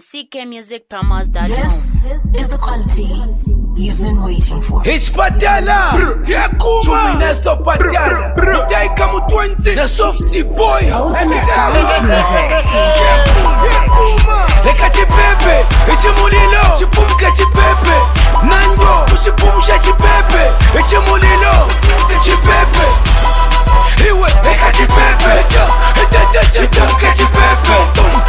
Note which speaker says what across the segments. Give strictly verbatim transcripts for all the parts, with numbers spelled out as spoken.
Speaker 1: C K music promos dot com.
Speaker 2: This is the quality you've been waiting for.
Speaker 3: It's Patala, Yakuma, Chumineso Patala, Yaikamu twenty, the softy boy, and the Yakuma, Lekachi Pepe, it's a Mulilo, Chipum Kachi Pepe, Nando, Chipum Shachi Pepe, it's a Mulilo, Chipepe, he went, Lekachi Pepe, Chipum Kachi Pepe,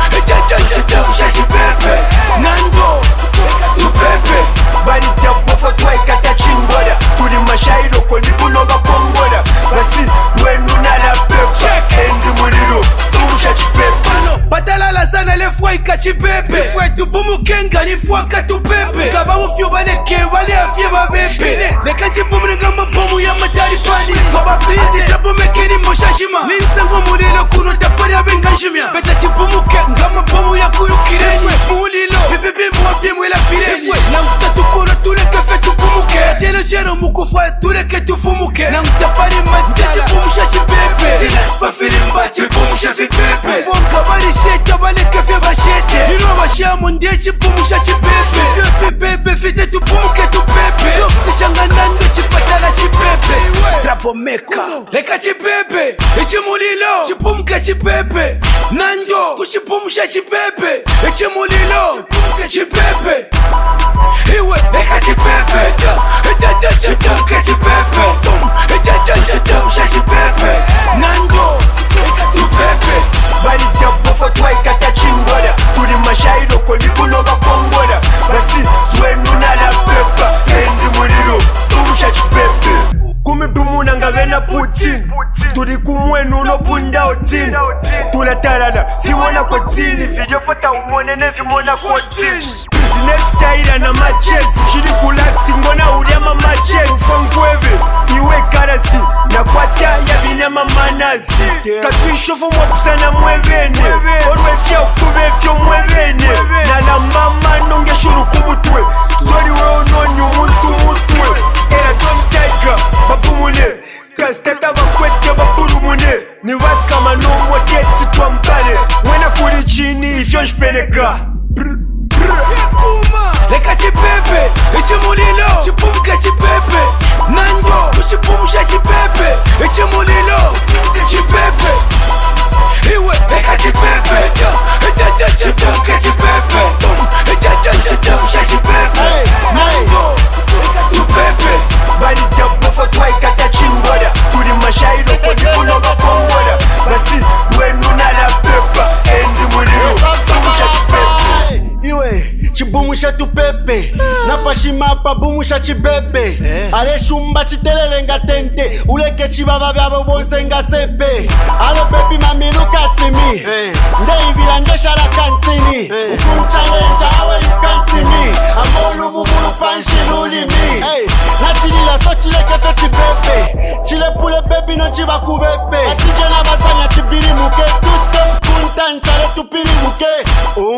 Speaker 3: Chipum Shachi Pepe, Nando, Chipepe, Bari Tapo for Twaika Tachimboda, Pudi Mashairo, Konikunoga Kongoda, Basi, Wenunala Pepe, and the Mulilo, Shachi Pepe. Patala la sana le fwa ikachi pepe le fwa tupumu kenga ni fwa katu pepe kaba ufyo bale ke wale afye babepe le kachi pumu ngamba pomu ya matari pani kaba busy tapu mekeni moshashima ninsango mulilo kuno tapari abengashimya beta chipumu kenga ngamba pomu ya kuyukireni mulilo bibibi mwapye mwela pireni na mtatu kuno tuleke fetu pumuke chelo chero mukufwa tuleke tufumuke na mtapari matse chipumu shachi pepe tilaspa filimba chipumu shafi pepe mwonka bali shete bali kafe bashete nino bashamu ndiye chipumusha chipepe fyote pepe fite tupumuke tupepe softi shanganando chipatala chipepe trapo meka leka chipepe ichimulilo chipumuke chipepe nando kuchipumusha chipepe ichimulilo chipepe iwe leka chipepe chipumuke chipepe chipumusha chipepe nando tupepe bali tapo for Twaika Tachimboda, Pudi Mashairo, Konikunoga Kongoda, Basi, Wenunala Pepa, Endi Mulilo, Umushachi Pepe. Kumi Bumuna Ngavena Putin, Tudi Kumwenu no Bunda Otin, Tula Tarada, Fimona Kotini, Video Fata Umone, Fimona Kotini. Next time na matches, shiri kulasti mbona uliama matches Konkwebe, iwe karasi, na kwata ya binyama manazi Katwishofu mwapusana mwevene, orwefya ukubefyo mwevene Na la mama nonge shuru kumutwe, story we ononyu mutu mutwe Era Tom Tiger, babumune, kastata bakwete babulumune Ni waska manombo teti kwa mpane, wena kuli chini ifyo nshpeneka Yakuma leka chipepe ichimulilo chipumuke chipepe nando kuchipumusha chipepe ichimulilo chipepe iwe leka chipepe chipumuke chipepe kuchipumusha chipepe nando tupepe bali tapo for Twaika Tachimboda Pudi Mashairo Konikunoga Kongoda Basi wenunala pepa endi mulilo kumusha chipepe
Speaker 4: iwe chibumusha tupepe napashima pa bumusha chibebe ale shumba chitelele nga tente uleke chibaba byabo bonse nga sepe ale baby mamiruka timi ndeibira ndeshala kantini ukunchalenja awe ukantini amolu bubulu panshirulimi nachilila so chileke fe chibebe chile pule baby no chiba kubebe atije na bazanya chibiri muke two step kuntanchale tupiri muke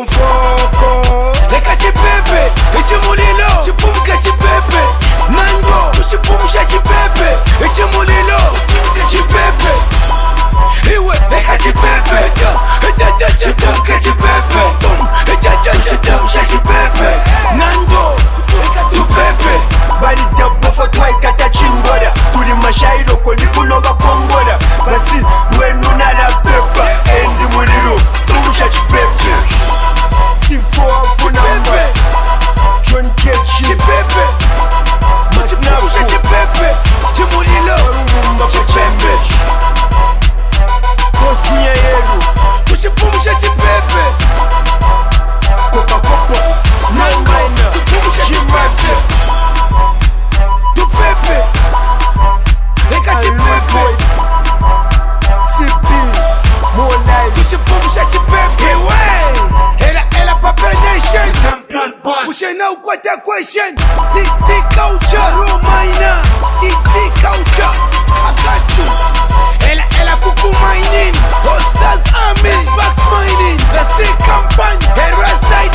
Speaker 4: umfoko
Speaker 3: leka chipepe ichimulilo chipumuke chipepe nando kuchipumusha chipepe ichimulilo chipepe iwe leka chipepe chipumuke chipepe kuchipumusha chipepe nando tupepe bali tapo for Twaika Tachimboda Pudi Mashairo Konikunoga Kongoda Basi wenunala pepa endi mulilo umusha chipepe Sifo afunamba John Kechi Chipepe Machipumusha chipepe Chimulilo Chipepe Koskunya yeru Kuchipumusha chipepe Kopa kopa Nangaina Chipepe Tupepe Leka chipepe Sipi Molai Kuchipumusha chipepe Ela ela Papa Nation Champion boss Ushena ukwata question T T culture Romaina T T culture I got you Ela ela kuku mining Hostas army Sparks mining The sick campaign Hera side